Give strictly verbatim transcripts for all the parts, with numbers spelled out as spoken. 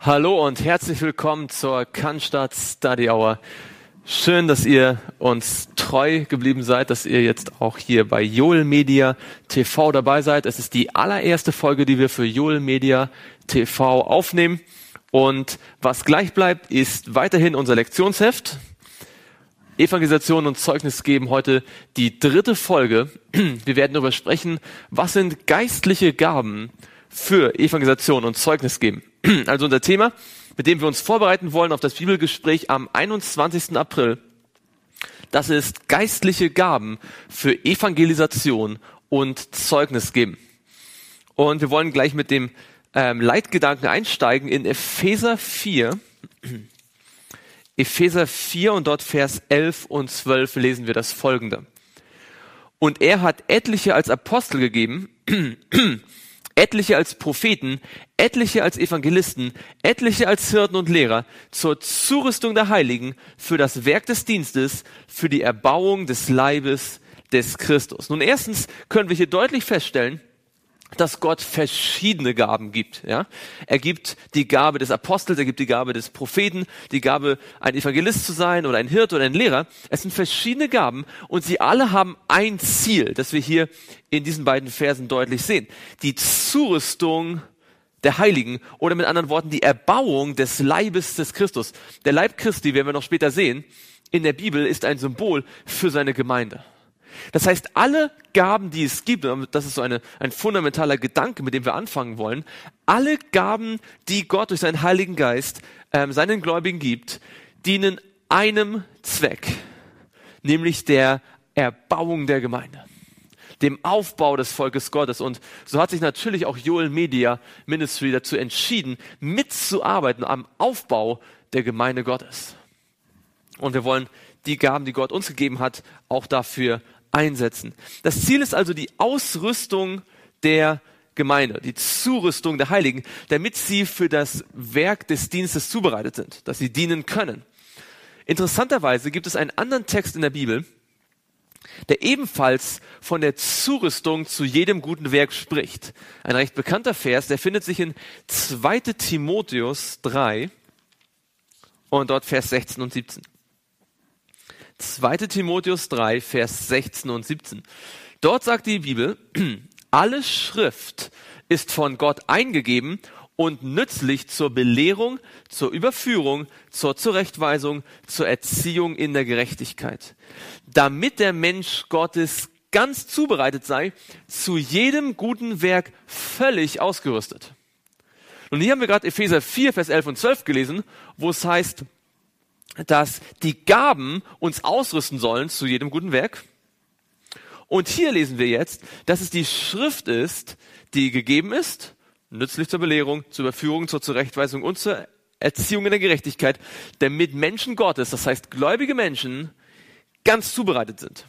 Hallo und herzlich willkommen zur Cannstatt Study Hour. Schön, dass ihr uns treu geblieben seid, dass ihr jetzt auch hier bei Joel Media T V dabei seid. Es ist die allererste Folge, die wir für Joel Media T V aufnehmen. Und was gleich bleibt, ist weiterhin unser Lektionsheft. Evangelisation und Zeugnis geben, heute die dritte Folge. Wir werden darüber sprechen, was sind geistliche Gaben für Evangelisation und Zeugnis geben. Also unser Thema, mit dem wir uns vorbereiten wollen auf das Bibelgespräch am einundzwanzigsten April. Das ist geistliche Gaben für Evangelisation und Zeugnis geben. Und wir wollen gleich mit dem ähm, Leitgedanken einsteigen in Epheser vier. Epheser vier und dort Vers elf und zwölf lesen wir das Folgende. Und er hat etliche als Apostel gegeben, etliche als Propheten, etliche als Evangelisten, etliche als Hirten und Lehrer zur Zurüstung der Heiligen für das Werk des Dienstes, für die Erbauung des Leibes des Christus. Nun erstens können wir hier deutlich feststellen, dass Gott verschiedene Gaben gibt. Ja? Er gibt die Gabe des Apostels, er gibt die Gabe des Propheten, die Gabe, ein Evangelist zu sein oder ein Hirt oder ein Lehrer. Es sind verschiedene Gaben und sie alle haben ein Ziel, das wir hier in diesen beiden Versen deutlich sehen. Die Zurüstung der Heiligen oder mit anderen Worten die Erbauung des Leibes des Christus. Der Leib Christi, werden wir noch später sehen, in der Bibel ist ein Symbol für seine Gemeinde. Das heißt, alle Gaben, die es gibt, und das ist so eine, ein fundamentaler Gedanke, mit dem wir anfangen wollen, alle Gaben, die Gott durch seinen Heiligen Geist ähm, seinen Gläubigen gibt, dienen einem Zweck, nämlich der Erbauung der Gemeinde, dem Aufbau des Volkes Gottes. Und so hat sich natürlich auch Joel Media Ministry dazu entschieden, mitzuarbeiten am Aufbau der Gemeinde Gottes. Und wir wollen die Gaben, die Gott uns gegeben hat, auch dafür einsetzen. Das Ziel ist also die Ausrüstung der Gemeinde, die Zurüstung der Heiligen, damit sie für das Werk des Dienstes zubereitet sind, dass sie dienen können. Interessanterweise gibt es einen anderen Text in der Bibel, der ebenfalls von der Zurüstung zu jedem guten Werk spricht. Ein recht bekannter Vers, der findet sich in zweiter Timotheus drei und dort Vers sechzehn und siebzehn. zweiter Timotheus drei, Vers sechzehn und siebzehn. Dort sagt die Bibel, alle Schrift ist von Gott eingegeben und nützlich zur Belehrung, zur Überführung, zur Zurechtweisung, zur Erziehung in der Gerechtigkeit, damit der Mensch Gottes ganz zubereitet sei, zu jedem guten Werk völlig ausgerüstet. Und hier haben wir gerade Epheser vier, Vers elf und zwölf gelesen, wo es heißt, dass die Gaben uns ausrüsten sollen zu jedem guten Werk. Und hier lesen wir jetzt, dass es die Schrift ist, die gegeben ist, nützlich zur Belehrung, zur Überführung, zur Zurechtweisung und zur Erziehung in der Gerechtigkeit, damit Menschen Gottes, das heißt gläubige Menschen, ganz zubereitet sind.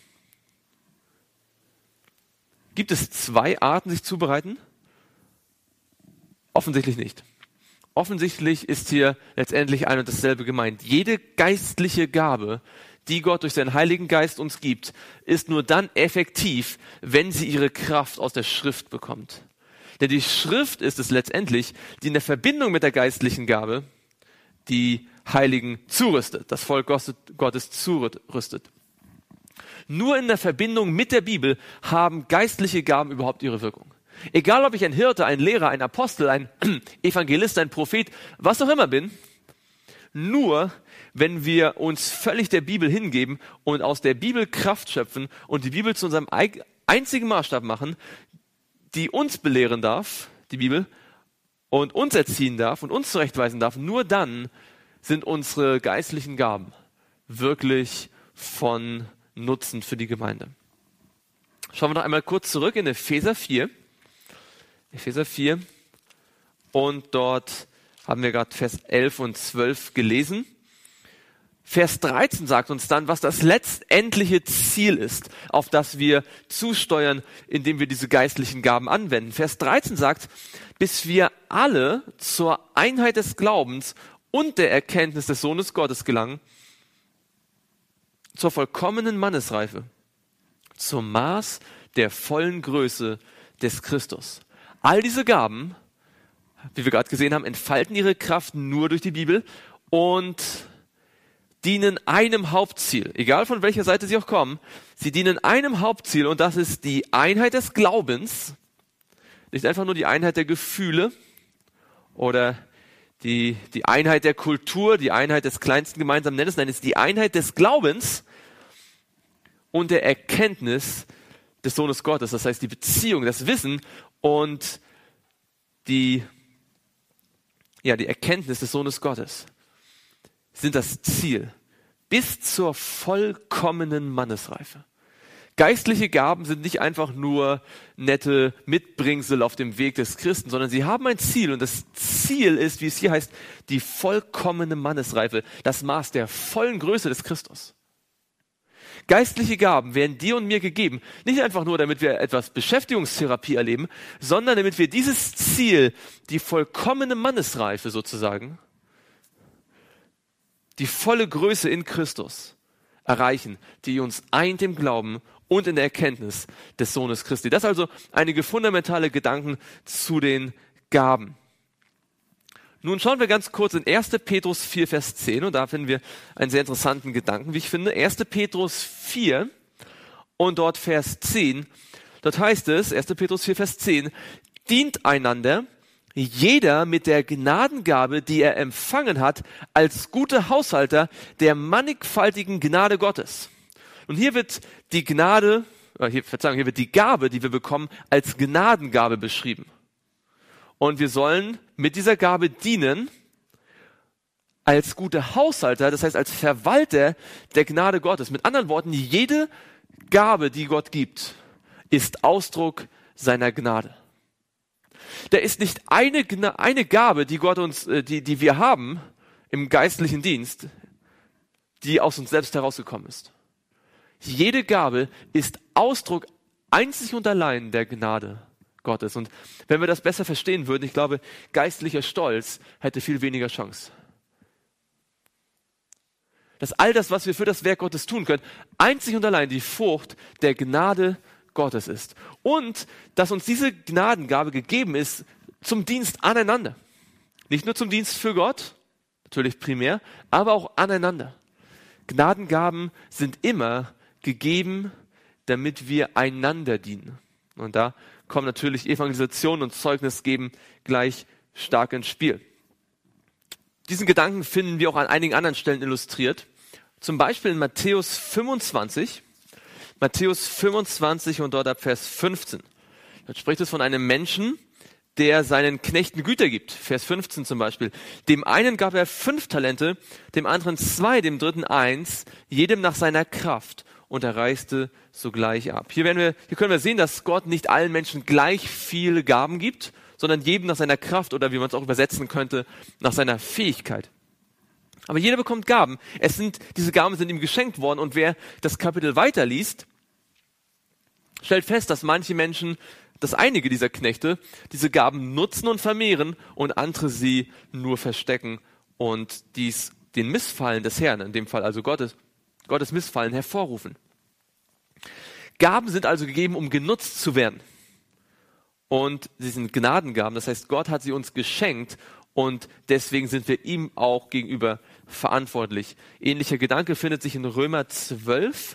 Gibt es zwei Arten, sich zubereiten? Offensichtlich nicht. Offensichtlich ist hier letztendlich ein und dasselbe gemeint. Jede geistliche Gabe, die Gott durch seinen Heiligen Geist uns gibt, ist nur dann effektiv, wenn sie ihre Kraft aus der Schrift bekommt. Denn die Schrift ist es letztendlich, die in der Verbindung mit der geistlichen Gabe die Heiligen zurüstet, das Volk Gottes zurüstet. Nur in der Verbindung mit der Bibel haben geistliche Gaben überhaupt ihre Wirkung. Egal, ob ich ein Hirte, ein Lehrer, ein Apostel, ein Evangelist, ein Prophet, was auch immer bin, nur wenn wir uns völlig der Bibel hingeben und aus der Bibel Kraft schöpfen und die Bibel zu unserem einzigen Maßstab machen, die uns belehren darf, die Bibel, und uns erziehen darf und uns zurechtweisen darf, nur dann sind unsere geistlichen Gaben wirklich von Nutzen für die Gemeinde. Schauen wir noch einmal kurz zurück in Epheser vier. Epheser vier und dort haben wir gerade Vers elf und zwölf gelesen. Vers dreizehn sagt uns dann, was das letztendliche Ziel ist, auf das wir zusteuern, indem wir diese geistlichen Gaben anwenden. Vers dreizehn sagt, bis wir alle zur Einheit des Glaubens und der Erkenntnis des Sohnes Gottes gelangen, zur vollkommenen Mannesreife, zum Maß der vollen Größe des Christus. All diese Gaben wie wir gerade gesehen haben, entfalten ihre Kraft nur durch die Bibel und dienen einem Hauptziel, egal von welcher Seite sie auch kommen. Sie dienen einem Hauptziel und das ist die Einheit des Glaubens, nicht einfach nur die Einheit der Gefühle oder die, die Einheit der Kultur, die Einheit des kleinsten gemeinsamen Nenners, nein, es ist die Einheit des Glaubens und der Erkenntnis des Sohnes Gottes, das heißt die Beziehung, das Wissen und die, ja, die Erkenntnis des Sohnes Gottes sind das Ziel bis zur vollkommenen Mannesreife. Geistliche Gaben sind nicht einfach nur nette Mitbringsel auf dem Weg des Christen, sondern sie haben ein Ziel und das Ziel ist, wie es hier heißt, die vollkommene Mannesreife, das Maß der vollen Größe des Christus. Geistliche Gaben werden dir und mir gegeben, nicht einfach nur, damit wir etwas Beschäftigungstherapie erleben, sondern damit wir dieses Ziel, die vollkommene Mannesreife sozusagen, die volle Größe in Christus erreichen, die uns eint im Glauben und in der Erkenntnis des Sohnes Christi. Das ist also einige fundamentale Gedanken zu den Gaben. Nun schauen wir ganz kurz in erster Petrus vier, Vers zehn und da finden wir einen sehr interessanten Gedanken, wie ich finde. erster Petrus vier und dort Vers zehn. Dort heißt es, erster Petrus vier, Vers zehn, dient einander, jeder mit der Gnadengabe, die er empfangen hat, als guter Haushalter der mannigfaltigen Gnade Gottes. Und hier wird die Gnade, äh, hier, Verzeihung, hier wird die Gabe, die wir bekommen, als Gnadengabe beschrieben. Und wir sollen mit dieser Gabe dienen als gute Haushalter, das heißt als Verwalter der Gnade Gottes. Mit anderen Worten, jede Gabe, die Gott gibt, ist Ausdruck seiner Gnade. Da ist nicht eine, eine Gabe, die Gott uns, die, die wir haben im geistlichen Dienst, die aus uns selbst herausgekommen ist. Jede Gabe ist Ausdruck einzig und allein der Gnade Gottes. Und wenn wir das besser verstehen würden, ich glaube, geistlicher Stolz hätte viel weniger Chance. Dass all das, was wir für das Werk Gottes tun können, einzig und allein die Frucht der Gnade Gottes ist. Und dass uns diese Gnadengabe gegeben ist zum Dienst aneinander. Nicht nur zum Dienst für Gott, natürlich primär, aber auch aneinander. Gnadengaben sind immer gegeben, damit wir einander dienen. Und da kommen natürlich Evangelisation und Zeugnis geben gleich stark ins Spiel. Diesen Gedanken finden wir auch an einigen anderen Stellen illustriert. Zum Beispiel in Matthäus fünfundzwanzig. Matthäus fünfundzwanzig und dort ab Vers fünfzehn. Dort spricht es von einem Menschen, der seinen Knechten Güter gibt. Vers fünfzehn zum Beispiel. Dem einen gab er fünf Talente, dem anderen zwei, dem dritten eins, jedem nach seiner Kraft. Und er reiste sogleich ab. Hier, werden wir, hier können wir sehen, dass Gott nicht allen Menschen gleich viele Gaben gibt, sondern jedem nach seiner Kraft oder wie man es auch übersetzen könnte, nach seiner Fähigkeit. Aber jeder bekommt Gaben. Es sind, diese Gaben sind ihm geschenkt worden und wer das Kapitel weiterliest, stellt fest, dass manche Menschen, dass einige dieser Knechte diese Gaben nutzen und vermehren und andere sie nur verstecken und dies den Missfallen des Herrn, in dem Fall also Gottes, Gottes Missfallen hervorrufen. Gaben sind also gegeben, um genutzt zu werden. Und sie sind Gnadengaben, das heißt, Gott hat sie uns geschenkt und deswegen sind wir ihm auch gegenüber verantwortlich. Ähnlicher Gedanke findet sich in Römer zwölf.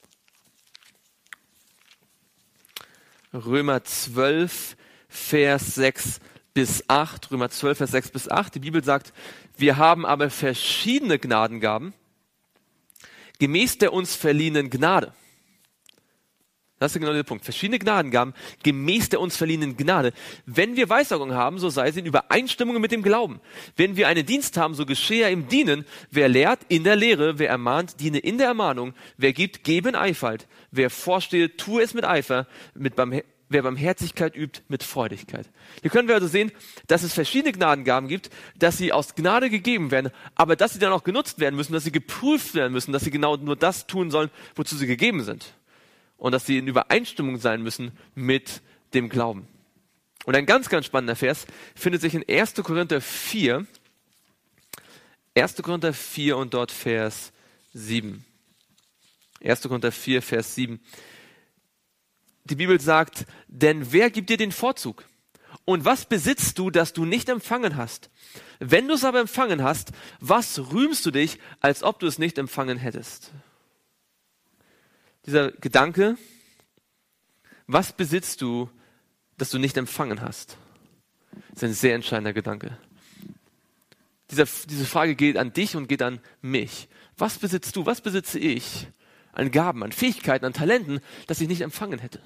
Römer zwölf, Vers sechs bis acht. Römer zwölf, Vers sechs bis acht. Die Bibel sagt, wir haben aber verschiedene Gnadengaben, gemäß der uns verliehenen Gnade. Das ist genau der Punkt. Verschiedene Gnadengaben, gemäß der uns verliehenen Gnade. Wenn wir Weissagung haben, so sei sie in Übereinstimmung mit dem Glauben. Wenn wir einen Dienst haben, so geschehe er im Dienen. Wer lehrt, in der Lehre. Wer ermahnt, diene in der Ermahnung. Wer gibt, gebe in Einfalt. Wer vorstehe, tue es mit Eifer. Mit Barmher- Wer Barmherzigkeit übt, mit Freudigkeit. Hier können wir also sehen, dass es verschiedene Gnadengaben gibt, dass sie aus Gnade gegeben werden, aber dass sie dann auch genutzt werden müssen, dass sie geprüft werden müssen, dass sie genau nur das tun sollen, wozu sie gegeben sind. Und dass sie in Übereinstimmung sein müssen mit dem Glauben. Und ein ganz, ganz spannender Vers findet sich in erster Korinther vier. erster Korinther vier und dort Vers sieben. erster Korinther vier, Vers sieben. Die Bibel sagt, denn wer gibt dir den Vorzug? Und was besitzt du, das du nicht empfangen hast? Wenn du es aber empfangen hast, was rühmst du dich, als ob du es nicht empfangen hättest? Dieser Gedanke, was besitzt du, das du nicht empfangen hast? Das ist ein sehr entscheidender Gedanke. Dieser, diese Frage geht an dich und geht an mich. Was besitzt du, was besitze ich an Gaben, an Fähigkeiten, an Talenten, das ich nicht empfangen hätte?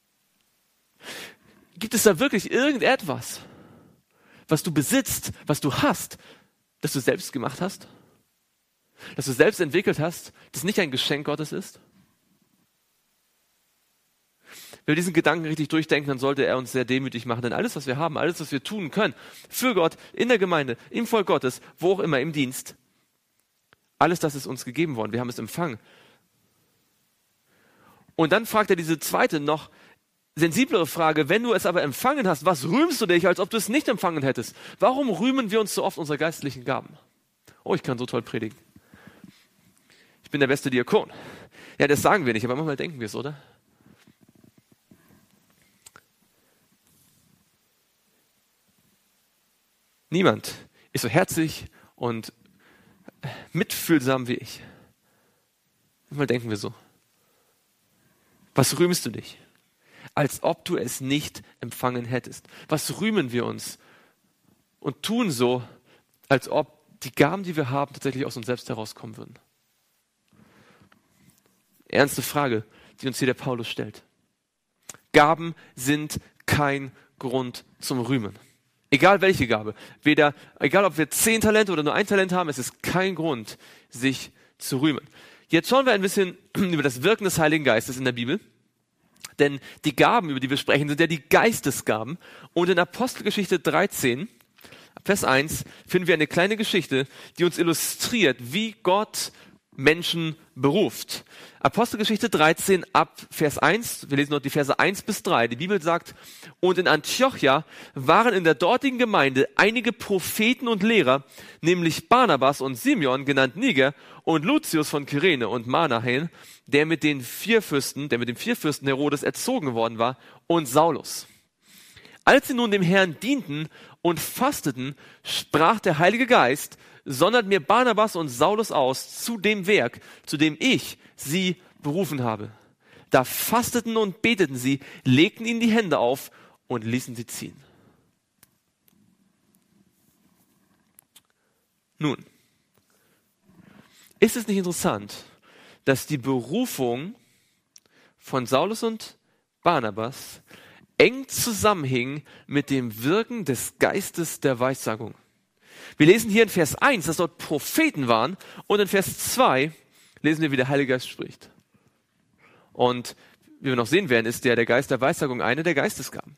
Gibt es da wirklich irgendetwas, was du besitzt, was du hast, das du selbst gemacht hast? Das du selbst entwickelt hast, das nicht ein Geschenk Gottes ist? Wenn wir diesen Gedanken richtig durchdenken, dann sollte er uns sehr demütig machen. Denn alles, was wir haben, alles, was wir tun können, für Gott, in der Gemeinde, im Volk Gottes, wo auch immer, im Dienst, alles das ist uns gegeben worden. Wir haben es empfangen. Und dann fragt er diese zweite, noch sensiblere Frage, wenn du es aber empfangen hast, was rühmst du dich, als ob du es nicht empfangen hättest? Warum rühmen wir uns so oft unserer geistlichen Gaben? Oh, ich kann so toll predigen. Ich bin der beste Diakon. Ja, das sagen wir nicht, aber manchmal denken wir es, oder? Niemand ist so herzlich und mitfühlsam wie ich. Manchmal denken wir so. Was rühmst du dich? Als ob du es nicht empfangen hättest. Was rühmen wir uns und tun so, als ob die Gaben, die wir haben, tatsächlich aus uns selbst herauskommen würden? Ernste Frage, die uns hier der Paulus stellt. Gaben sind kein Grund zum Rühmen. Egal welche Gabe. Weder, egal ob wir zehn Talente oder nur ein Talent haben, es ist kein Grund, sich zu rühmen. Jetzt schauen wir ein bisschen über das Wirken des Heiligen Geistes in der Bibel. Denn die Gaben, über die wir sprechen, sind ja die Geistesgaben. Und in Apostelgeschichte dreizehn, Vers eins, finden wir eine kleine Geschichte, die uns illustriert, wie Gott Menschen beruft. Apostelgeschichte dreizehn ab Vers eins, wir lesen dort die Verse eins bis drei. Die Bibel sagt, und in Antiochia waren in der dortigen Gemeinde einige Propheten und Lehrer, nämlich Barnabas und Simeon, genannt Niger, und Lucius von Kyrene und Manahen, der mit den Vierfürsten, der mit dem Vierfürsten Herodes erzogen worden war, und Saulus. Als sie nun dem Herrn dienten und fasteten, sprach der Heilige Geist, sondert mir Barnabas und Saulus aus zu dem Werk, zu dem ich sie berufen habe. Da fasteten und beteten sie, legten ihnen die Hände auf und ließen sie ziehen. Nun, ist es nicht interessant, dass die Berufung von Saulus und Barnabas eng zusammenhing mit dem Wirken des Geistes der Weissagung? Wir lesen hier in Vers eins, dass dort Propheten waren, und in Vers zwei lesen wir, wie der Heilige Geist spricht. Und wie wir noch sehen werden, ist der, der Geist der Weissagung eine der Geistesgaben.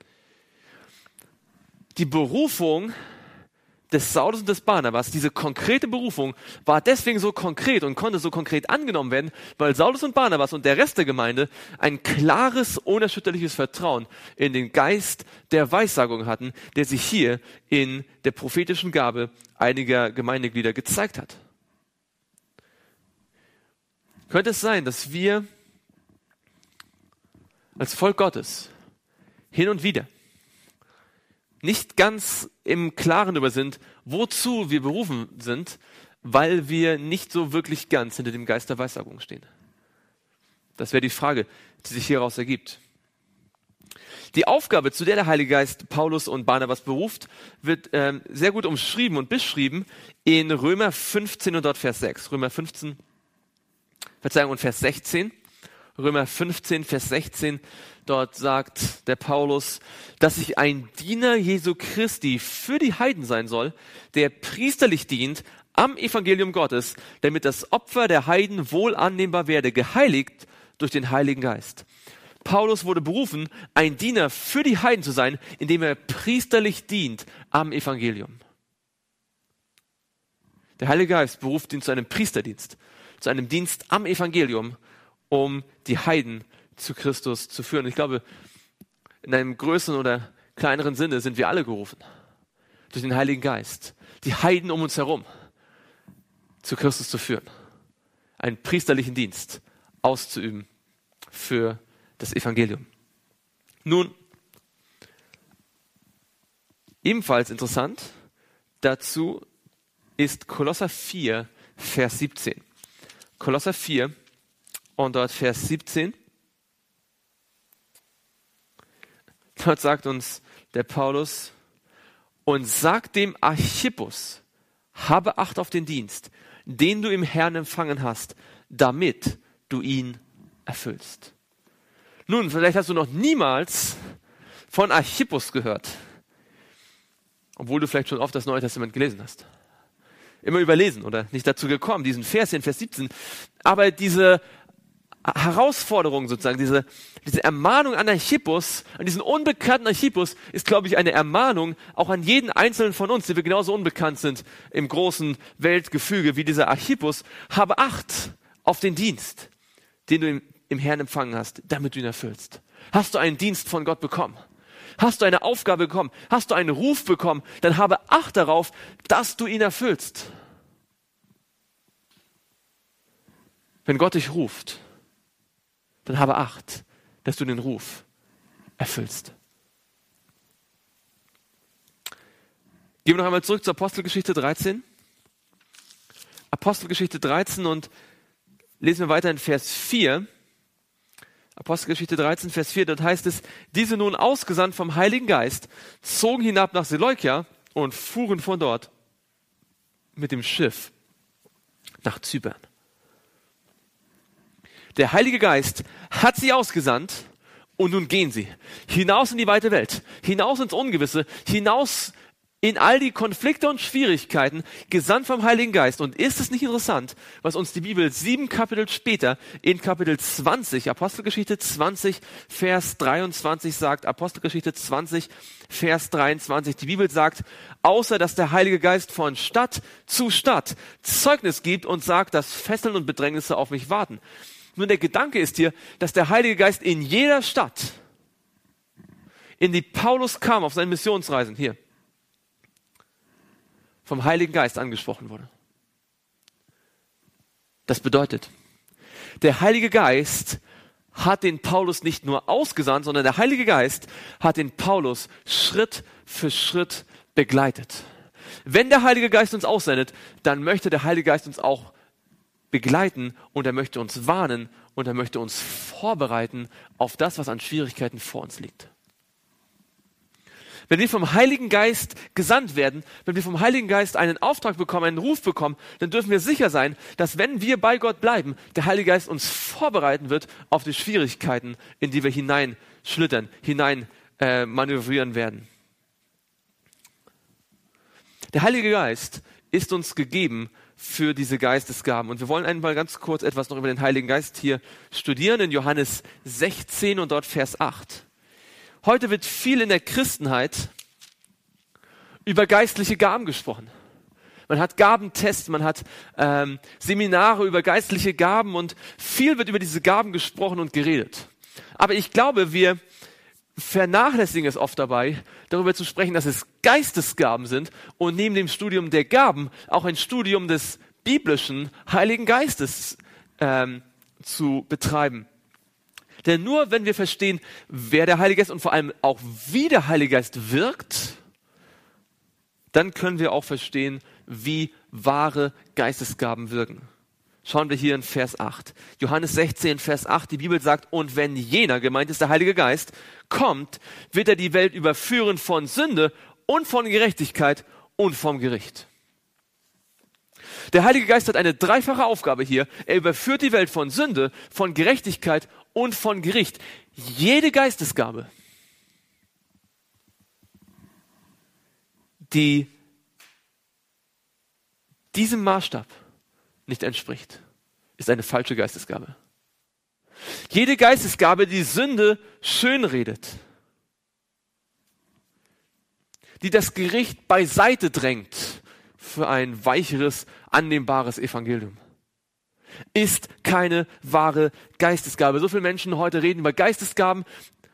Die Berufung des Saulus und des Barnabas, diese konkrete Berufung, war deswegen so konkret und konnte so konkret angenommen werden, weil Saulus und Barnabas und der Rest der Gemeinde ein klares, unerschütterliches Vertrauen in den Geist der Weissagung hatten, der sich hier in der prophetischen Gabe einiger Gemeindeglieder gezeigt hat. Könnte es sein, dass wir als Volk Gottes hin und wieder nicht ganz im Klaren darüber sind, wozu wir berufen sind, weil wir nicht so wirklich ganz hinter dem Geist der Weissagung stehen? Das wäre die Frage, die sich hieraus ergibt. Die Aufgabe, zu der der Heilige Geist Paulus und Barnabas beruft, wird ähm, sehr gut umschrieben und beschrieben in Römer fünfzehn und dort Vers sechs. Römer fünfzehn, Verzeihung, und Vers sechzehn. Römer fünfzehn, Vers sechzehn, dort sagt der Paulus, dass ich ein Diener Jesu Christi für die Heiden sein soll, der priesterlich dient am Evangelium Gottes, damit das Opfer der Heiden wohl annehmbar werde, geheiligt durch den Heiligen Geist. Paulus wurde berufen, ein Diener für die Heiden zu sein, indem er priesterlich dient am Evangelium. Der Heilige Geist beruft ihn zu einem Priesterdienst, zu einem Dienst am Evangelium, um die Heiden zu Christus zu führen. Ich glaube, in einem größeren oder kleineren Sinne sind wir alle gerufen, durch den Heiligen Geist, die Heiden um uns herum zu Christus zu führen, einen priesterlichen Dienst auszuüben für das Evangelium. Nun, Ebenfalls interessant dazu ist Kolosser vier, Vers siebzehn. Kolosser vier und dort Vers siebzehn. Dort sagt uns der Paulus, und sagt dem Archippus, habe Acht auf den Dienst, den du im Herrn empfangen hast, damit du ihn erfüllst. Nun, vielleicht hast du noch niemals von Archippus gehört, obwohl du vielleicht schon oft das Neue Testament gelesen hast. Immer überlesen oder nicht dazu gekommen, diesen Vers hier in Vers siebzehn. Aber diese Herausforderung sozusagen, diese, diese Ermahnung an Archippus, an diesen unbekannten Archippus, ist, glaube ich, eine Ermahnung auch an jeden Einzelnen von uns, die wir genauso unbekannt sind im großen Weltgefüge wie dieser Archippus. Habe Acht auf den Dienst, den du im, im Herrn empfangen hast, damit du ihn erfüllst. Hast du einen Dienst von Gott bekommen? Hast du eine Aufgabe bekommen? Hast du einen Ruf bekommen? Dann habe Acht darauf, dass du ihn erfüllst. Wenn Gott dich ruft, dann habe Acht, dass du den Ruf erfüllst. Gehen wir noch einmal zurück zur Apostelgeschichte dreizehn. Apostelgeschichte dreizehn und lesen wir weiter in Vers vier. Apostelgeschichte dreizehn, Vers vier, dort heißt es, diese nun ausgesandt vom Heiligen Geist, zogen hinab nach Seleukia und fuhren von dort mit dem Schiff nach Zypern. Der Heilige Geist hat sie ausgesandt und nun gehen sie hinaus in die weite Welt, hinaus ins Ungewisse, hinaus in all die Konflikte und Schwierigkeiten, gesandt vom Heiligen Geist. Und ist es nicht interessant, was uns die Bibel sieben Kapitel später in Kapitel zwanzig, Apostelgeschichte zwanzig, Vers dreiundzwanzig sagt, Apostelgeschichte zwanzig, Vers dreiundzwanzig, die Bibel sagt, außer dass der Heilige Geist von Stadt zu Stadt Zeugnis gibt und sagt, dass Fesseln und Bedrängnisse auf mich warten. Nun, der Gedanke ist hier, dass der Heilige Geist in jeder Stadt, in die Paulus kam auf seinen Missionsreisen, hier, vom Heiligen Geist angesprochen wurde. Das bedeutet, der Heilige Geist hat den Paulus nicht nur ausgesandt, sondern der Heilige Geist hat den Paulus Schritt für Schritt begleitet. Wenn der Heilige Geist uns aussendet, dann möchte der Heilige Geist uns auch begleiten und er möchte uns warnen und er möchte uns vorbereiten auf das, was an Schwierigkeiten vor uns liegt. Wenn wir vom Heiligen Geist gesandt werden, wenn wir vom Heiligen Geist einen Auftrag bekommen, einen Ruf bekommen, dann dürfen wir sicher sein, dass wenn wir bei Gott bleiben, der Heilige Geist uns vorbereiten wird auf die Schwierigkeiten, in die wir hineinschlittern, hinein äh, manövrieren werden. Der Heilige Geist ist uns gegeben für diese Geistesgaben. Und wir wollen einmal ganz kurz etwas noch über den Heiligen Geist hier studieren in Johannes sechzehn und dort Vers acht. Heute wird viel in der Christenheit über geistliche Gaben gesprochen. Man hat Gabentests, man hat ähm, Seminare über geistliche Gaben und viel wird über diese Gaben gesprochen und geredet. Aber ich glaube, wir vernachlässigen es oft dabei, darüber zu sprechen, dass es Geistesgaben sind und neben dem Studium der Gaben auch ein Studium des biblischen Heiligen Geistes ähm, zu betreiben. Denn nur wenn wir verstehen, wer der Heilige Geist und vor allem auch wie der Heilige Geist wirkt, dann können wir auch verstehen, wie wahre Geistesgaben wirken. Schauen wir hier in Vers acht. Johannes sechzehn, Vers acht, die Bibel sagt, und wenn jener, gemeint ist der Heilige Geist, kommt, wird er die Welt überführen von Sünde und von Gerechtigkeit und vom Gericht. Der Heilige Geist hat eine dreifache Aufgabe hier. Er überführt die Welt von Sünde, von Gerechtigkeit und von Gericht. Jede Geistesgabe, die diesem Maßstab nicht entspricht, ist eine falsche Geistesgabe. Jede Geistesgabe, die Sünde schönredet, die das Gericht beiseite drängt für ein weicheres, annehmbares Evangelium, ist keine wahre Geistesgabe. So viele Menschen heute reden über Geistesgaben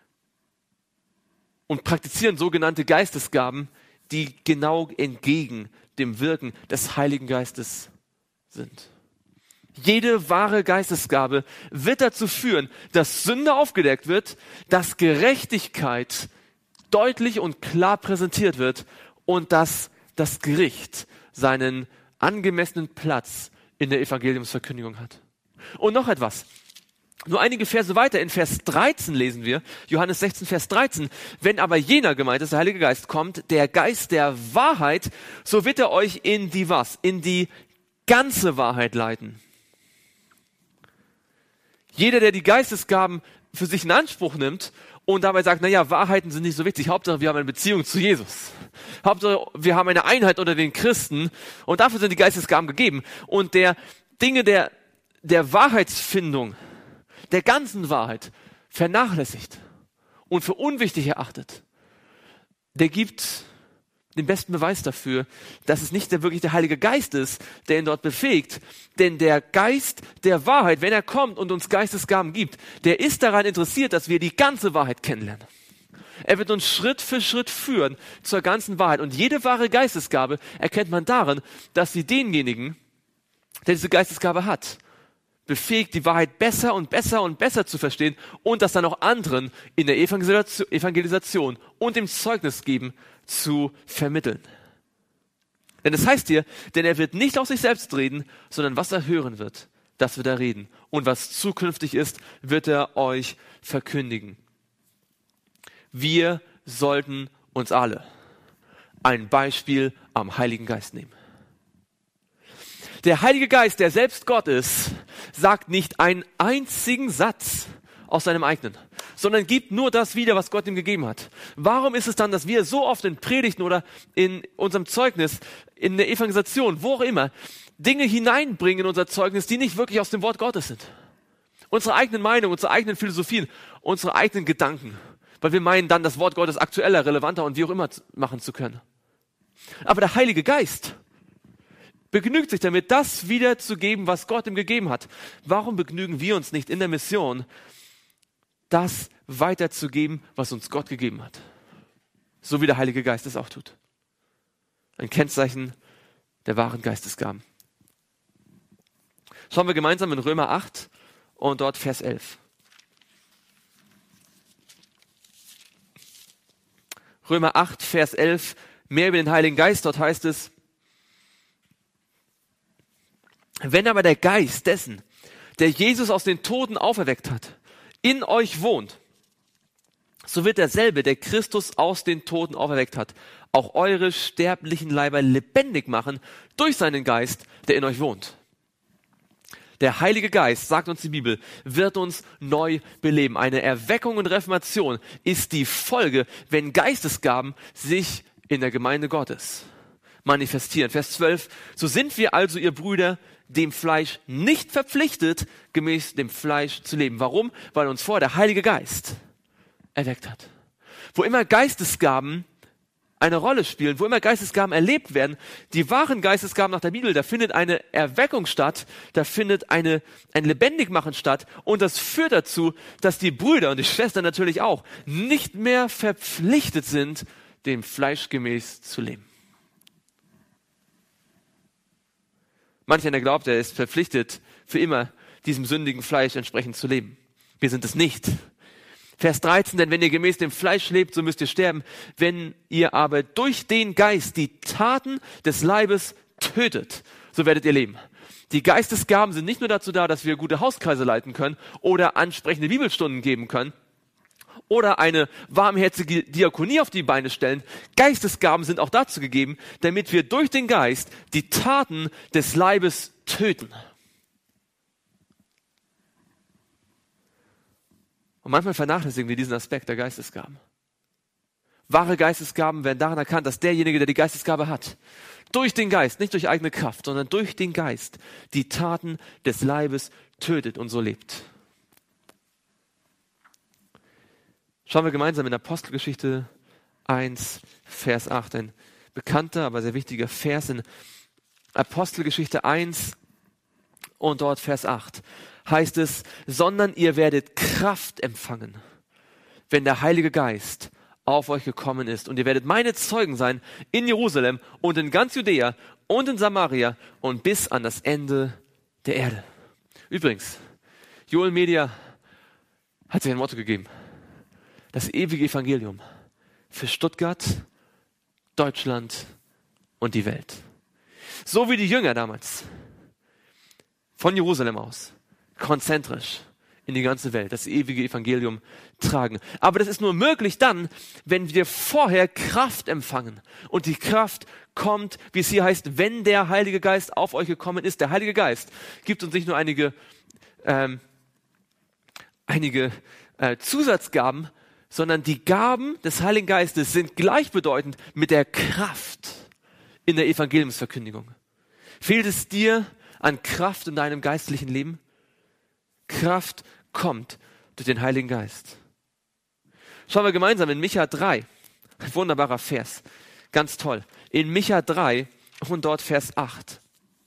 und praktizieren sogenannte Geistesgaben, die genau entgegen dem Wirken des Heiligen Geistes sind. Jede wahre Geistesgabe wird dazu führen, dass Sünde aufgedeckt wird, dass Gerechtigkeit deutlich und klar präsentiert wird und dass das Gericht seinen angemessenen Platz in der Evangeliumsverkündigung hat. Und noch etwas. Nur einige Verse weiter, in Vers dreizehn lesen wir, Johannes sechzehn, Vers dreizehn, wenn aber jener gemeint ist, der Heilige Geist, kommt, der Geist der Wahrheit, so wird er euch in die was? In die ganze Wahrheit leiten. Jeder, der die Geistesgaben für sich in Anspruch nimmt und dabei sagt, naja, Wahrheiten sind nicht so wichtig, Hauptsache wir haben eine Beziehung zu Jesus. Hauptsache wir haben eine Einheit unter den Christen und dafür sind die Geistesgaben gegeben. Und der Dinge der, der Wahrheitsfindung, der ganzen Wahrheit vernachlässigt und für unwichtig erachtet, der gibt den besten Beweis dafür, dass es nicht der, wirklich der Heilige Geist ist, der ihn dort befähigt. Denn der Geist der Wahrheit, wenn er kommt und uns Geistesgaben gibt, der ist daran interessiert, dass wir die ganze Wahrheit kennenlernen. Er wird uns Schritt für Schritt führen zur ganzen Wahrheit. Und jede wahre Geistesgabe erkennt man darin, dass sie denjenigen, der diese Geistesgabe hat, befähigt, die Wahrheit besser und besser und besser zu verstehen und das dann auch anderen in der Evangelisation und dem Zeugnis geben zu vermitteln. Denn es heißt hier, denn er wird nicht aus sich selbst reden, sondern was er hören wird, das wird er reden. Und was zukünftig ist, wird er euch verkündigen. Wir sollten uns alle ein Beispiel am Heiligen Geist nehmen. Der Heilige Geist, der selbst Gott ist, sagt nicht einen einzigen Satz aus seinem eigenen, sondern gibt nur das wieder, was Gott ihm gegeben hat. Warum ist es dann, dass wir so oft in Predigten oder in unserem Zeugnis, in der Evangelisation, wo auch immer, Dinge hineinbringen in unser Zeugnis, die nicht wirklich aus dem Wort Gottes sind? Unsere eigenen Meinungen, unsere eigenen Philosophien, unsere eigenen Gedanken, weil wir meinen dann, das Wort Gottes aktueller, relevanter und wie auch immer machen zu können. Aber der Heilige Geist begnügt sich damit, das wiederzugeben, was Gott ihm gegeben hat. Warum begnügen wir uns nicht in der Mission, das weiterzugeben, was uns Gott gegeben hat? So wie der Heilige Geist es auch tut. Ein Kennzeichen der wahren Geistesgaben. Schauen wir gemeinsam in Römer acht und dort Vers elf. Römer acht, Vers elf, mehr über den Heiligen Geist, dort heißt es, wenn aber der Geist dessen, der Jesus aus den Toten auferweckt hat, in euch wohnt, so wird derselbe, der Christus aus den Toten auferweckt hat, auch eure sterblichen Leiber lebendig machen durch seinen Geist, der in euch wohnt. Der Heilige Geist, sagt uns die Bibel, wird uns neu beleben. Eine Erweckung und Reformation ist die Folge, wenn Geistesgaben sich in der Gemeinde Gottes manifestieren. Vers zwölf, so sind wir also, ihr Brüder, dem Fleisch nicht verpflichtet, gemäß dem Fleisch zu leben. Warum? Weil uns vorher der Heilige Geist erweckt hat. Wo immer Geistesgaben eine Rolle spielen, wo immer Geistesgaben erlebt werden, die wahren Geistesgaben nach der Bibel, da findet eine Erweckung statt, da findet eine, ein Lebendigmachen statt und das führt dazu, dass die Brüder und die Schwestern natürlich auch nicht mehr verpflichtet sind, dem Fleisch gemäß zu leben. Manch einer glaubt, er ist verpflichtet, für immer diesem sündigen Fleisch entsprechend zu leben. Wir sind es nicht. Vers dreizehn, denn wenn ihr gemäß dem Fleisch lebt, so müsst ihr sterben. Wenn ihr aber durch den Geist die Taten des Leibes tötet, so werdet ihr leben. Die Geistesgaben sind nicht nur dazu da, dass wir gute Hauskreise leiten können oder ansprechende Bibelstunden geben können oder eine warmherzige Diakonie auf die Beine stellen. Geistesgaben sind auch dazu gegeben, damit wir durch den Geist die Taten des Leibes töten. Und manchmal vernachlässigen wir diesen Aspekt der Geistesgaben. Wahre Geistesgaben werden daran erkannt, dass derjenige, der die Geistesgabe hat, durch den Geist, nicht durch eigene Kraft, sondern durch den Geist die Taten des Leibes tötet und so lebt. Schauen wir gemeinsam in Apostelgeschichte eins, Vers acht, ein bekannter, aber sehr wichtiger Vers in Apostelgeschichte eins und dort Vers acht heißt es, sondern ihr werdet Kraft empfangen, wenn der Heilige Geist auf euch gekommen ist. Und ihr werdet meine Zeugen sein in Jerusalem und in ganz Judäa und in Samaria und bis an das Ende der Erde. Übrigens, Joel Media hat sich ein Motto gegeben. Das ewige Evangelium für Stuttgart, Deutschland und die Welt. So wie die Jünger damals. Von Jerusalem aus. Konzentrisch in die ganze Welt. Das ewige Evangelium tragen. Aber das ist nur möglich dann, wenn wir vorher Kraft empfangen. Und die Kraft kommt, wie es hier heißt, wenn der Heilige Geist auf euch gekommen ist. Der Heilige Geist gibt uns nicht nur einige, ähm, einige äh, Zusatzgaben, sondern die Gaben des Heiligen Geistes sind gleichbedeutend mit der Kraft in der Evangeliumsverkündigung. Fehlt es dir an Kraft in deinem geistlichen Leben? Kraft kommt durch den Heiligen Geist. Schauen wir gemeinsam in Micha drei. Ein wunderbarer Vers. Ganz toll. In Micha drei und dort Vers acht.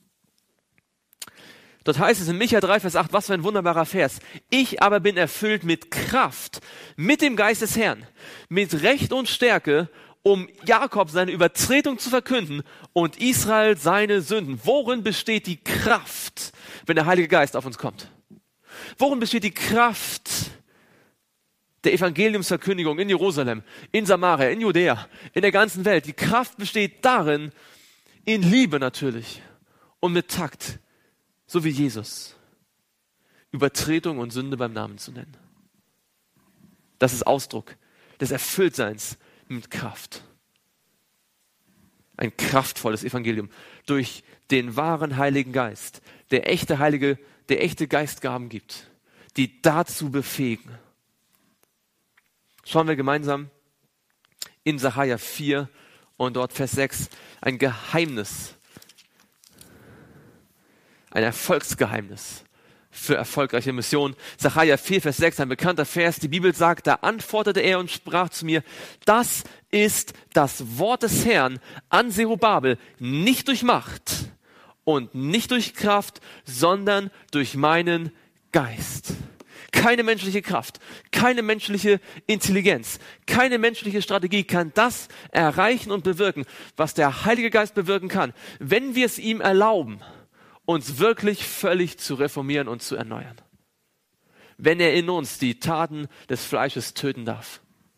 Dort heißt es in Micha drei, Vers acht, was für ein wunderbarer Vers. Ich aber bin erfüllt mit Kraft, mit dem Geist des Herrn, mit Recht und Stärke, um Jakob seine Übertretung zu verkünden und Israel seine Sünden. Worin besteht die Kraft, wenn der Heilige Geist auf uns kommt? Worin besteht die Kraft der Evangeliumsverkündigung in Jerusalem, in Samaria, in Judäa, in der ganzen Welt? Die Kraft besteht darin, in Liebe natürlich und mit Takt, so wie Jesus, Übertretung und Sünde beim Namen zu nennen. Das ist Ausdruck des Erfülltseins mit Kraft. Ein kraftvolles Evangelium durch den wahren Heiligen Geist, der echte Heilige, der echte Geistgaben gibt, die dazu befähigen. Schauen wir gemeinsam in Sacharja vier und dort Vers sechs, ein Geheimnis, ein Erfolgsgeheimnis für erfolgreiche Missionen. Sacharja vier, Vers sechs, ein bekannter Vers. Die Bibel sagt, da antwortete er und sprach zu mir, das ist das Wort des Herrn an Zerubabel, nicht durch Macht und nicht durch Kraft, sondern durch meinen Geist. Keine menschliche Kraft, keine menschliche Intelligenz, keine menschliche Strategie kann das erreichen und bewirken, was der Heilige Geist bewirken kann, wenn wir es ihm erlauben, uns wirklich völlig zu reformieren und zu erneuern. Wenn er in uns die Taten des Fleisches töten darf.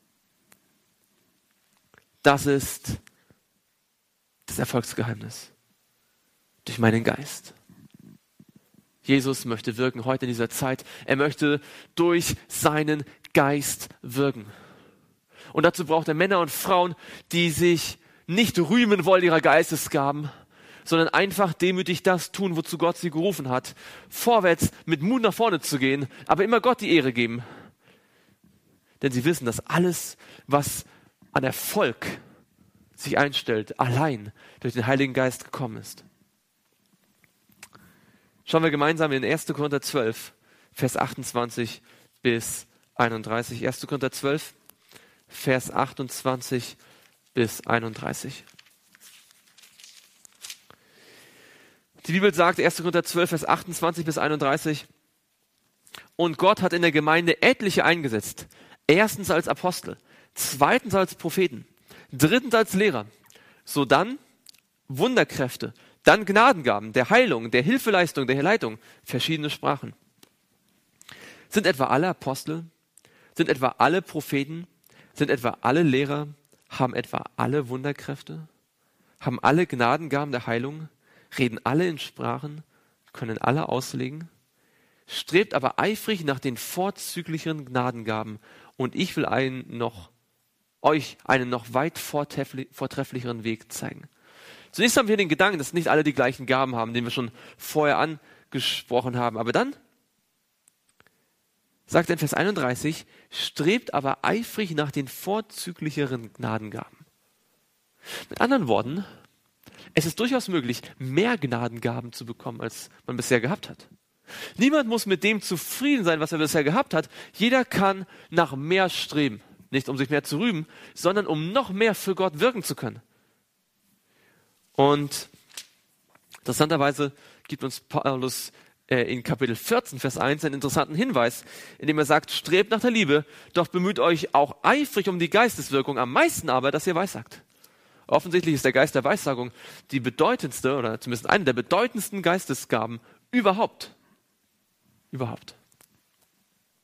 Das ist das Erfolgsgeheimnis. Durch meinen Geist. Jesus möchte wirken heute in dieser Zeit. Er möchte durch seinen Geist wirken. Und dazu braucht er Männer und Frauen, die sich nicht rühmen wollen ihrer Geistesgaben, sondern einfach demütig das tun, wozu Gott sie gerufen hat. Vorwärts, mit Mut nach vorne zu gehen, aber immer Gott die Ehre geben. Denn sie wissen, dass alles, was an Erfolg sich einstellt, allein durch den Heiligen Geist gekommen ist. Schauen wir gemeinsam in erster Korinther zwölf, Vers achtundzwanzig bis einunddreißig. erster Korinther zwölf, Vers achtundzwanzig bis einunddreißig. Die Bibel sagt, erster Korinther zwölf, Vers achtundzwanzig bis einunddreißig, und Gott hat in der Gemeinde etliche eingesetzt. Erstens als Apostel, zweitens als Propheten, drittens als Lehrer, sodann Wunderkräfte, dann Gnadengaben, der Heilung, der Hilfeleistung, der Leitung, verschiedene Sprachen. Sind etwa alle Apostel? Sind etwa alle Propheten? Sind etwa alle Lehrer? Haben etwa alle Wunderkräfte? Haben alle Gnadengaben der Heilung? Reden alle in Sprachen? Können alle auslegen? Strebt aber eifrig nach den vorzüglicheren Gnadengaben, und ich will einen noch, euch einen noch weit vortrefflicheren Weg zeigen. Zunächst haben wir den Gedanken, dass nicht alle die gleichen Gaben haben, den wir schon vorher angesprochen haben. Aber dann sagt er in Vers einunddreißig, strebt aber eifrig nach den vorzüglicheren Gnadengaben. Mit anderen Worten, es ist durchaus möglich, mehr Gnadengaben zu bekommen, als man bisher gehabt hat. Niemand muss mit dem zufrieden sein, was er bisher gehabt hat. Jeder kann nach mehr streben. Nicht um sich mehr zu rühmen, sondern um noch mehr für Gott wirken zu können. Und interessanterweise gibt uns Paulus äh, in Kapitel vierzehn, Vers eins einen interessanten Hinweis, in dem er sagt, strebt nach der Liebe, doch bemüht euch auch eifrig um die Geisteswirkung, am meisten aber, dass ihr weissagt. Offensichtlich ist der Geist der Weissagung die bedeutendste, oder zumindest eine der bedeutendsten Geistesgaben überhaupt. Überhaupt.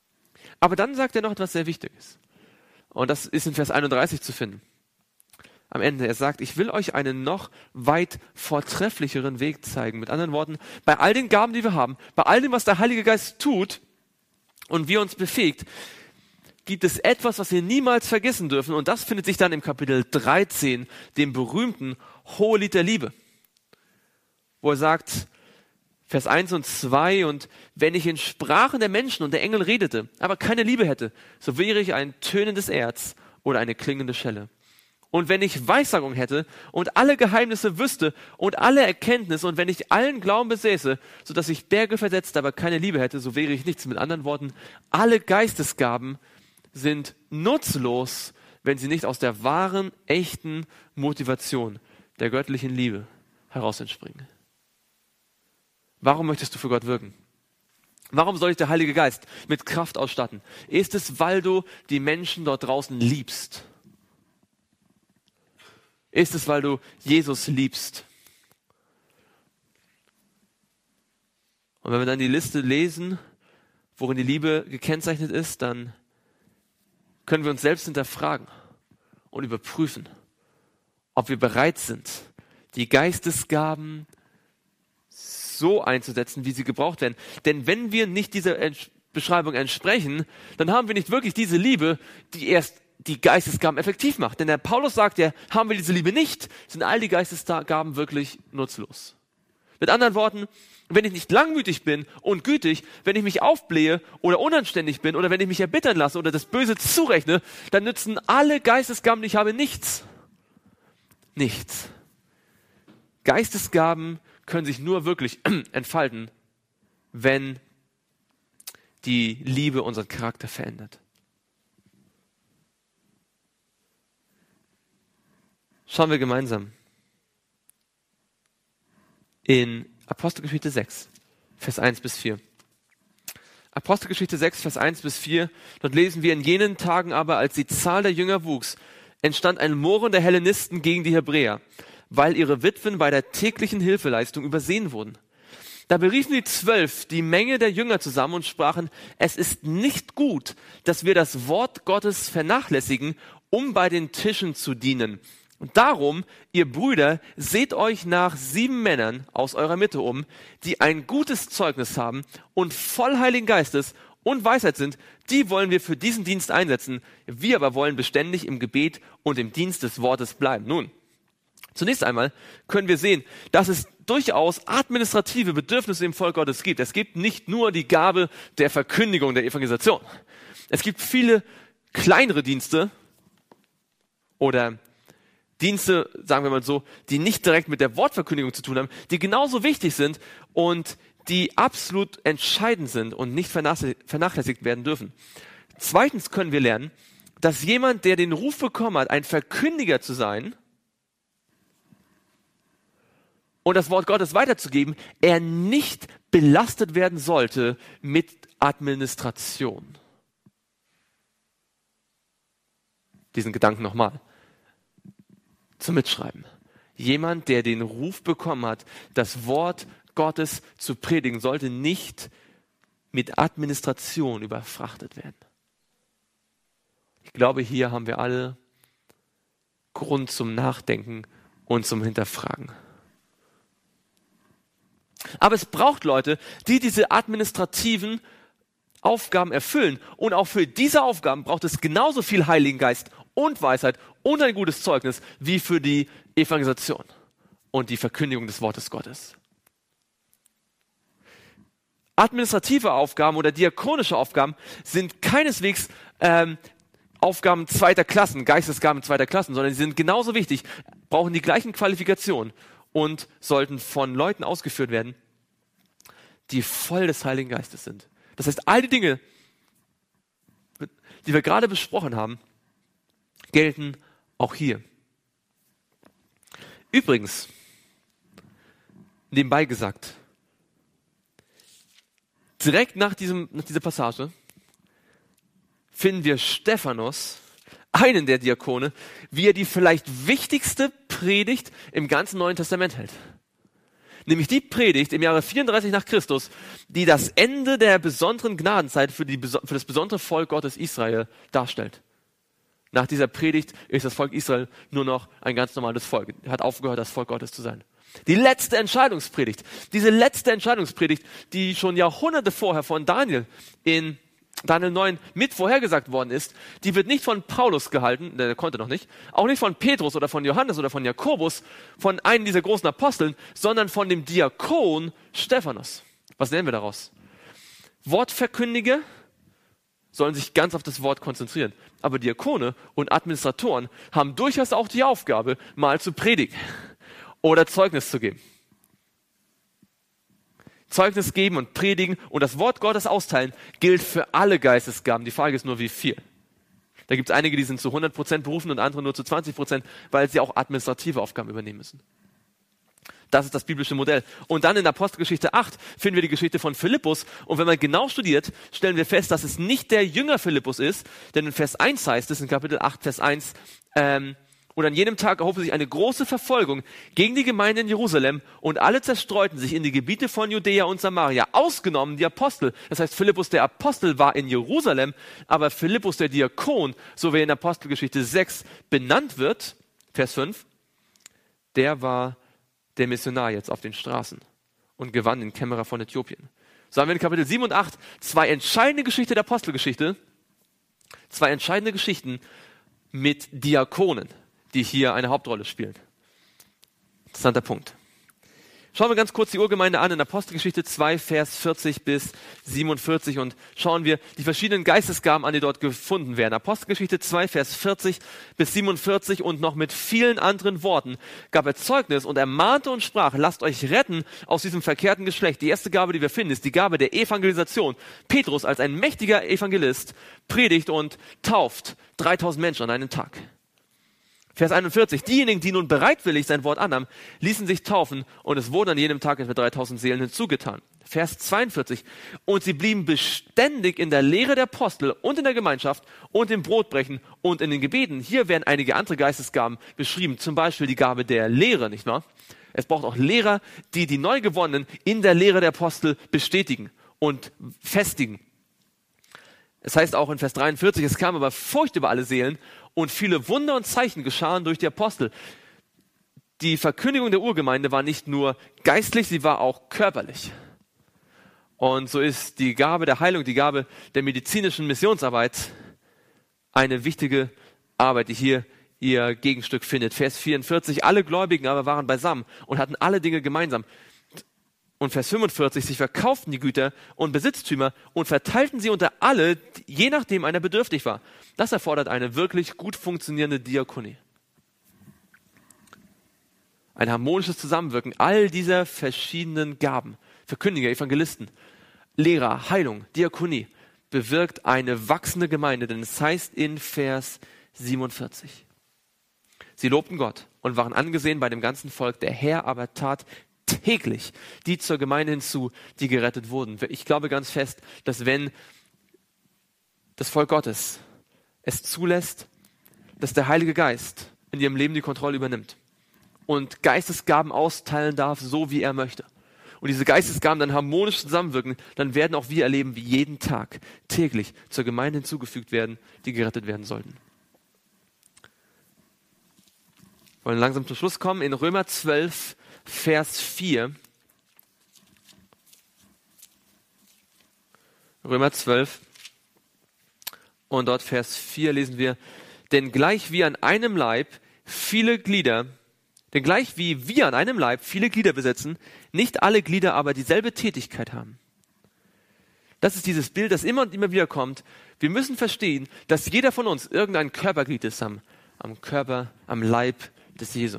Aber dann sagt er noch etwas sehr Wichtiges. Und das ist in Vers einunddreißig zu finden. am Ende. Er sagt, ich will euch einen noch weit vortrefflicheren Weg zeigen. Mit anderen Worten, bei all den Gaben, die wir haben, bei all dem, was der Heilige Geist tut und wir uns befähigt, gibt es etwas, was wir niemals vergessen dürfen. Und das findet sich dann im Kapitel dreizehn, dem berühmten Hohelied der Liebe, wo er sagt, Vers eins und zwei, und wenn ich in Sprachen der Menschen und der Engel redete, aber keine Liebe hätte, so wäre ich ein tönendes Erz oder eine klingende Schelle. Und wenn ich Weissagung hätte und alle Geheimnisse wüsste und alle Erkenntnis und wenn ich allen Glauben besäße, so dass ich Berge versetzte, aber keine Liebe hätte, so wäre ich nichts. Mit anderen Worten, alle Geistesgaben sind nutzlos, wenn sie nicht aus der wahren, echten Motivation der göttlichen Liebe heraus entspringen. Warum möchtest du für Gott wirken? Warum soll dich der Heilige Geist mit Kraft ausstatten? Ist es, weil du die Menschen dort draußen liebst? Ist es, weil du Jesus liebst? Und wenn wir dann die Liste lesen, worin die Liebe gekennzeichnet ist, dann können wir uns selbst hinterfragen und überprüfen, ob wir bereit sind, die Geistesgaben so einzusetzen, wie sie gebraucht werden. Denn wenn wir nicht dieser Ents- Beschreibung entsprechen, dann haben wir nicht wirklich diese Liebe, die erst die Geistesgaben effektiv macht. Denn der Paulus sagt ja, haben wir diese Liebe nicht, sind all die Geistesgaben wirklich nutzlos. Mit anderen Worten, wenn ich nicht langmütig bin und gütig, wenn ich mich aufblähe oder unanständig bin oder wenn ich mich erbittern lasse oder das Böse zurechne, dann nützen alle Geistesgaben, die ich habe, nichts. Nichts. Geistesgaben können sich nur wirklich entfalten, wenn die Liebe unseren Charakter verändert. Schauen wir gemeinsam in Apostelgeschichte sechs, Vers eins bis vier. Apostelgeschichte sechs, Vers eins bis vier, dort lesen wir, in jenen Tagen aber, als die Zahl der Jünger wuchs, entstand ein Murren der Hellenisten gegen die Hebräer, weil ihre Witwen bei der täglichen Hilfeleistung übersehen wurden. Da beriefen die Zwölf die Menge der Jünger zusammen und sprachen, es ist nicht gut, dass wir das Wort Gottes vernachlässigen, um bei den Tischen zu dienen. Und darum, ihr Brüder, seht euch nach sieben Männern aus eurer Mitte um, die ein gutes Zeugnis haben und voll Heiligen Geistes und Weisheit sind, die wollen wir für diesen Dienst einsetzen. Wir aber wollen beständig im Gebet und im Dienst des Wortes bleiben. Nun, zunächst einmal können wir sehen, dass es durchaus administrative Bedürfnisse im Volk Gottes gibt. Es gibt nicht nur die Gabe der Verkündigung, der Evangelisation. Es gibt viele kleinere Dienste oder Dienste, sagen wir mal so, die nicht direkt mit der Wortverkündigung zu tun haben, die genauso wichtig sind und die absolut entscheidend sind und nicht vernachlässigt werden dürfen. Zweitens können wir lernen, dass jemand, der den Ruf bekommen hat, ein Verkündiger zu sein und das Wort Gottes weiterzugeben, er nicht belastet werden sollte mit Administration. Diesen Gedanken nochmal zum Mitschreiben. Jemand, der den Ruf bekommen hat, das Wort Gottes zu predigen, sollte nicht mit Administration überfrachtet werden. Ich glaube, hier haben wir alle Grund zum Nachdenken und zum Hinterfragen. Aber es braucht Leute, die diese administrativen Aufgaben erfüllen. Und auch für diese Aufgaben braucht es genauso viel Heiligen Geist und Weisheit und ein gutes Zeugnis wie für die Evangelisation und die Verkündigung des Wortes Gottes. Administrative Aufgaben oder diakonische Aufgaben sind keineswegs ähm, Aufgaben zweiter Klassen, Geistesgaben zweiter Klassen, sondern sie sind genauso wichtig, brauchen die gleichen Qualifikationen und sollten von Leuten ausgeführt werden, die voll des Heiligen Geistes sind. Das heißt, all die Dinge, die wir gerade besprochen haben, gelten auch hier. Übrigens, nebenbei gesagt, direkt nach, diesem, nach dieser Passage finden wir Stephanus, einen der Diakone, wie er die vielleicht wichtigste Predigt im ganzen Neuen Testament hält. Nämlich die Predigt im Jahre vierunddreißig nach Christus, die das Ende der besonderen Gnadenzeit für, die, für das besondere Volk Gottes Israel darstellt. Nach dieser Predigt ist das Volk Israel nur noch ein ganz normales Volk. Er hat aufgehört, das Volk Gottes zu sein. Die letzte Entscheidungspredigt, diese letzte Entscheidungspredigt, die schon Jahrhunderte vorher von Daniel in Daniel neun mit vorhergesagt worden ist, die wird nicht von Paulus gehalten, der konnte noch nicht, auch nicht von Petrus oder von Johannes oder von Jakobus, von einem dieser großen Aposteln, sondern von dem Diakon Stephanus. Was lernen wir daraus? Wortverkündiger sollen sich ganz auf das Wort konzentrieren. Aber Diakone und Administratoren haben durchaus auch die Aufgabe, mal zu predigen oder Zeugnis zu geben. Zeugnis geben und predigen und das Wort Gottes austeilen gilt für alle Geistesgaben. Die Frage ist nur, wie viel. Da gibt es einige, die sind zu hundert Prozent berufen und andere nur zu zwanzig Prozent, weil sie auch administrative Aufgaben übernehmen müssen. Das ist das biblische Modell. Und dann in Apostelgeschichte acht finden wir die Geschichte von Philippus. Und wenn man genau studiert, stellen wir fest, dass es nicht der Jünger Philippus ist, denn in Vers eins heißt es, in Kapitel acht, Vers eins, ähm, und an jenem Tag erhob sich eine große Verfolgung gegen die Gemeinde in Jerusalem und alle zerstreuten sich in die Gebiete von Judäa und Samaria, ausgenommen die Apostel. Das heißt, Philippus der Apostel war in Jerusalem, aber Philippus der Diakon, so wie in Apostelgeschichte sechs benannt wird, Vers fünf, der war der Missionar jetzt auf den Straßen und gewann den Kämmerer von Äthiopien. So haben wir in Kapitel sieben und acht zwei entscheidende Geschichten der Apostelgeschichte, zwei entscheidende Geschichten mit Diakonen, die hier eine Hauptrolle spielen. Interessanter Punkt. Schauen wir ganz kurz die Urgemeinde an in Apostelgeschichte zwei, Vers vierzig bis siebenundvierzig und schauen wir die verschiedenen Geistesgaben an, die dort gefunden werden. Apostelgeschichte zwei, Vers vierzig bis siebenundvierzig und noch mit vielen anderen Worten gab er Zeugnis und ermahnte und sprach, lasst euch retten aus diesem verkehrten Geschlecht. Die erste Gabe, die wir finden, ist die Gabe der Evangelisation. Petrus als ein mächtiger Evangelist predigt und tauft dreitausend Menschen an einem Tag. Vers einundvierzig, diejenigen, die nun bereitwillig sein Wort annahmen, ließen sich taufen und es wurden an jedem Tag etwa dreitausend Seelen hinzugetan. Vers zweiundvierzig, und sie blieben beständig in der Lehre der Apostel und in der Gemeinschaft und im Brotbrechen und in den Gebeten. Hier werden einige andere Geistesgaben beschrieben, zum Beispiel die Gabe der Lehre, nicht wahr? Es braucht auch Lehrer, die die Neugewonnenen in der Lehre der Apostel bestätigen und festigen. Es heißt auch in Vers dreiundvierzig, es kam aber Furcht über alle Seelen und viele Wunder und Zeichen geschahen durch die Apostel. Die Verkündigung der Urgemeinde war nicht nur geistlich, sie war auch körperlich. Und so ist die Gabe der Heilung, die Gabe der medizinischen Missionsarbeit eine wichtige Arbeit, die hier ihr Gegenstück findet. Vers vierundvierzig, alle Gläubigen aber waren beisammen und hatten alle Dinge gemeinsam. Und Vers fünfundvierzig, sie verkauften die Güter und Besitztümer und verteilten sie unter alle, je nachdem einer bedürftig war. Das erfordert eine wirklich gut funktionierende Diakonie. Ein harmonisches Zusammenwirken all dieser verschiedenen Gaben, Verkündiger, Evangelisten, Lehrer, Heilung, Diakonie, bewirkt eine wachsende Gemeinde, denn es heißt in Vers siebenundvierzig. Sie lobten Gott und waren angesehen bei dem ganzen Volk, der Herr aber tat täglich die zur Gemeinde hinzu, die gerettet wurden. Ich glaube ganz fest, dass wenn das Volk Gottes es zulässt, dass der Heilige Geist in ihrem Leben die Kontrolle übernimmt und Geistesgaben austeilen darf, so wie er möchte, und diese Geistesgaben dann harmonisch zusammenwirken, dann werden auch wir erleben, wie jeden Tag, täglich zur Gemeinde hinzugefügt werden, die gerettet werden sollten. Wir wollen langsam zum Schluss kommen. In Römer zwölf, Vers vier. Römer zwölf. Und dort Vers vier lesen wir, denn gleich wie an einem Leib viele Glieder, denn gleich wie wir an einem Leib viele Glieder besitzen, nicht alle Glieder aber dieselbe Tätigkeit haben. Das ist dieses Bild, das immer und immer wieder kommt. Wir müssen verstehen, dass jeder von uns irgendein Körperglied ist am, am Körper, am Leib des Jesu.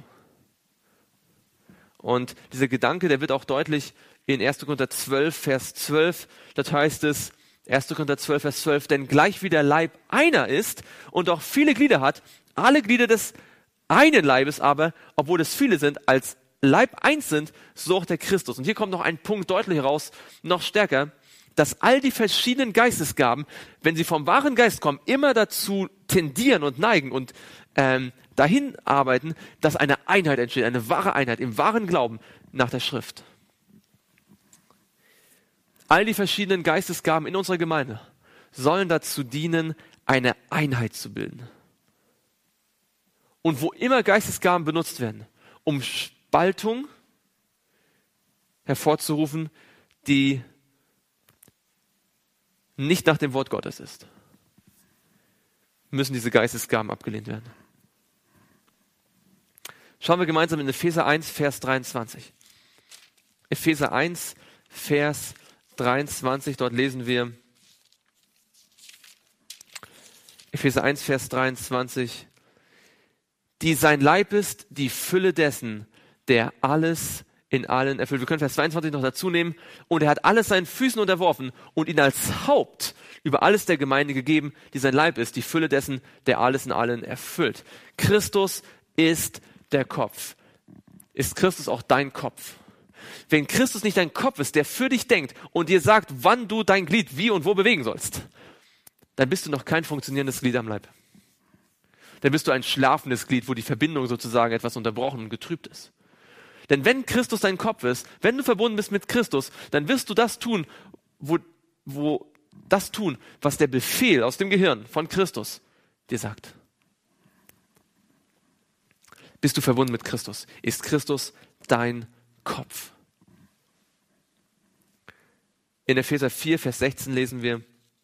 Und dieser Gedanke, der wird auch deutlich in erster Korinther zwölf, Vers zwölf. Dort heißt es, erster Korinther zwölf, Vers zwölf, denn gleich wie der Leib einer ist und auch viele Glieder hat, alle Glieder des einen Leibes aber, obwohl es viele sind, als Leib eins sind, so auch der Christus. Und hier kommt noch ein Punkt deutlich heraus, noch stärker, dass all die verschiedenen Geistesgaben, wenn sie vom wahren Geist kommen, immer dazu tendieren und neigen und ähm, dahin arbeiten, dass eine Einheit entsteht, eine wahre Einheit im wahren Glauben nach der Schrift. All die verschiedenen Geistesgaben in unserer Gemeinde sollen dazu dienen, eine Einheit zu bilden. Und wo immer Geistesgaben benutzt werden, um Spaltung hervorzurufen, die nicht nach dem Wort Gottes ist, müssen diese Geistesgaben abgelehnt werden. Schauen wir gemeinsam in Epheser eins, Vers dreiundzwanzig. Epheser eins, Vers dreiundzwanzig, dort lesen wir Epheser eins, Vers dreiundzwanzig, die sein Leib ist, die Fülle dessen, der alles in allen erfüllt. Wir können Vers zweiundzwanzig noch dazu nehmen. Und er hat alles seinen Füßen unterworfen und ihn als Haupt über alles der Gemeinde gegeben, die sein Leib ist, die Fülle dessen, der alles in allen erfüllt. Christus ist der Kopf. Ist Christus auch dein Kopf? Wenn Christus nicht dein Kopf ist, der für dich denkt und dir sagt, wann du dein Glied wie und wo bewegen sollst, dann bist du noch kein funktionierendes Glied am Leib. Dann bist du ein schlafendes Glied, wo die Verbindung sozusagen etwas unterbrochen und getrübt ist. Denn wenn Christus dein Kopf ist, wenn du verbunden bist mit Christus, dann wirst du das tun, wo, wo das tun, was der Befehl aus dem Gehirn von Christus dir sagt. Bist du verbunden mit Christus? Ist Christus dein Kopf? In Epheser vier, Vers sechzehn lesen wir,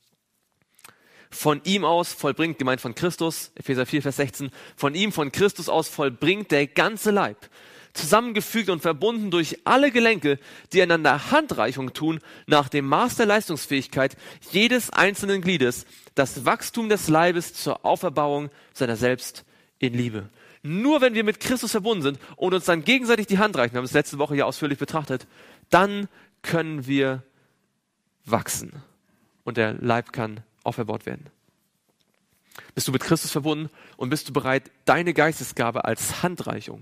von ihm aus vollbringt, gemeint von Christus, Epheser vier, Vers sechzehn, von ihm, von Christus aus vollbringt der ganze Leib, zusammengefügt und verbunden durch alle Gelenke, die einander Handreichung tun, nach dem Maß der Leistungsfähigkeit jedes einzelnen Gliedes, das Wachstum des Leibes zur Auferbauung seiner selbst in Liebe. Nur wenn wir mit Christus verbunden sind und uns dann gegenseitig die Hand reichen, wir haben es letzte Woche ja ausführlich betrachtet, dann können wir wachsen und der Leib kann auferbaut werden. Bist du mit Christus verbunden und bist du bereit, deine Geistesgabe als Handreichung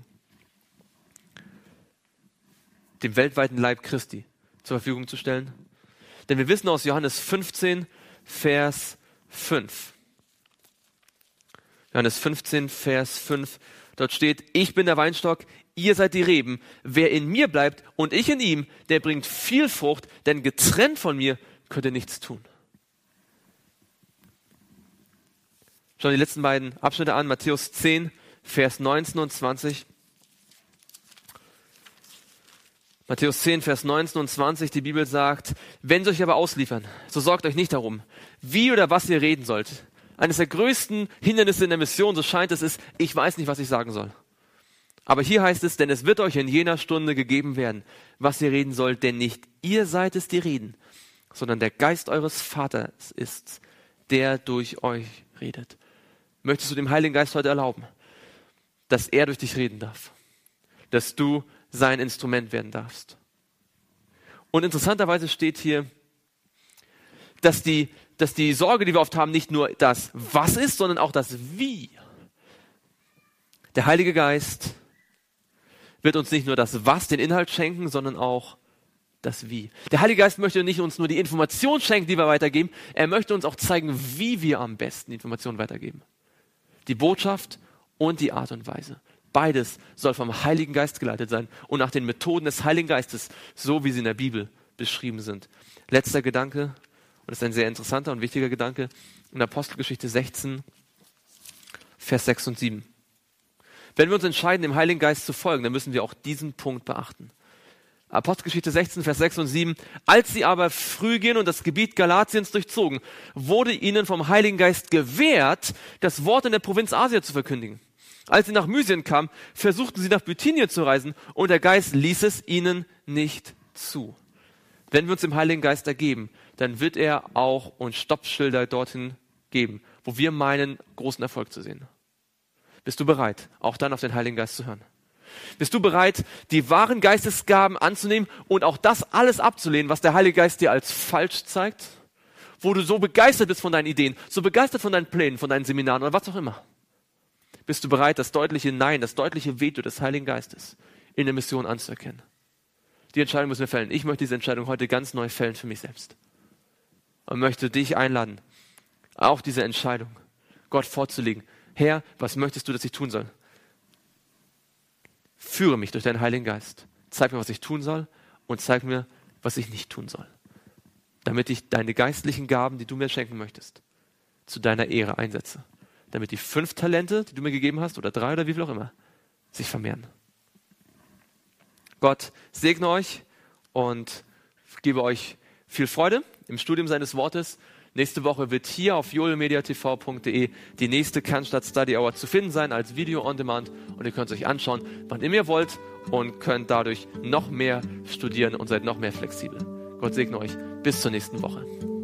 dem weltweiten Leib Christi zur Verfügung zu stellen? Denn wir wissen aus Johannes fünfzehn, Vers fünf. Johannes fünfzehn, Vers fünf. Dort steht, ich bin der Weinstock, ihr seid die Reben. Wer in mir bleibt und ich in ihm, der bringt viel Frucht, denn getrennt von mir könnt ihr nichts tun. Schauen wir die letzten beiden Abschnitte an. Matthäus zehn, Vers neunzehn und zwanzig. Matthäus zehn, Vers neunzehn und zwanzig, die Bibel sagt, wenn sie euch aber ausliefern, so sorgt euch nicht darum, wie oder was ihr reden sollt. Eines der größten Hindernisse in der Mission, so scheint es, ist, ich weiß nicht, was ich sagen soll. Aber hier heißt es, denn es wird euch in jener Stunde gegeben werden, was ihr reden sollt, denn nicht ihr seid es, die reden, sondern der Geist eures Vaters ist's, der durch euch redet. Möchtest du dem Heiligen Geist heute erlauben, dass er durch dich reden darf, dass du sein Instrument werden darfst? Und interessanterweise steht hier, dass die, dass die Sorge, die wir oft haben, nicht nur das Was ist, sondern auch das Wie. Der Heilige Geist wird uns nicht nur das Was, den Inhalt schenken, sondern auch das Wie. Der Heilige Geist möchte nicht uns nur die Information schenken, die wir weitergeben, er möchte uns auch zeigen, wie wir am besten Informationen weitergeben. Die Botschaft und die Art und Weise. Beides soll vom Heiligen Geist geleitet sein und nach den Methoden des Heiligen Geistes, so wie sie in der Bibel beschrieben sind. Letzter Gedanke, und das ist ein sehr interessanter und wichtiger Gedanke, in Apostelgeschichte sechzehn, Vers sechs und sieben. Wenn wir uns entscheiden, dem Heiligen Geist zu folgen, dann müssen wir auch diesen Punkt beachten. Apostelgeschichte sechzehn, Vers sechs und sieben. Als sie aber Phrygien und das Gebiet Galatiens durchzogen, wurde ihnen vom Heiligen Geist gewährt, das Wort in der Provinz Asia zu verkündigen. Als sie nach Mysien kamen, versuchten sie nach Bithynien zu reisen und der Geist ließ es ihnen nicht zu. Wenn wir uns dem Heiligen Geist ergeben, dann wird er auch uns Stoppschilder dorthin geben, wo wir meinen, großen Erfolg zu sehen. Bist du bereit, auch dann auf den Heiligen Geist zu hören? Bist du bereit, die wahren Geistesgaben anzunehmen und auch das alles abzulehnen, was der Heilige Geist dir als falsch zeigt? Wo du so begeistert bist von deinen Ideen, so begeistert von deinen Plänen, von deinen Seminaren oder was auch immer. Bist du bereit, das deutliche Nein, das deutliche Veto des Heiligen Geistes in der Mission anzuerkennen? Die Entscheidung müssen wir fällen. Ich möchte diese Entscheidung heute ganz neu fällen für mich selbst. Und möchte dich einladen, auch diese Entscheidung Gott vorzulegen. Herr, was möchtest du, dass ich tun soll? Führe mich durch deinen Heiligen Geist. Zeig mir, was ich tun soll und zeig mir, was ich nicht tun soll. Damit ich deine geistlichen Gaben, die du mir schenken möchtest, zu deiner Ehre einsetze. damit die fünf Talente, die du mir gegeben hast, oder drei oder wie viel auch immer, sich vermehren. Gott segne euch und gebe euch viel Freude im Studium seines Wortes. Nächste Woche wird hier auf joelmediatv punkt de die nächste Cannstatt Study Hour zu finden sein als Video on Demand und ihr könnt es euch anschauen, wann immer ihr wollt und könnt dadurch noch mehr studieren und seid noch mehr flexibel. Gott segne euch. Bis zur nächsten Woche.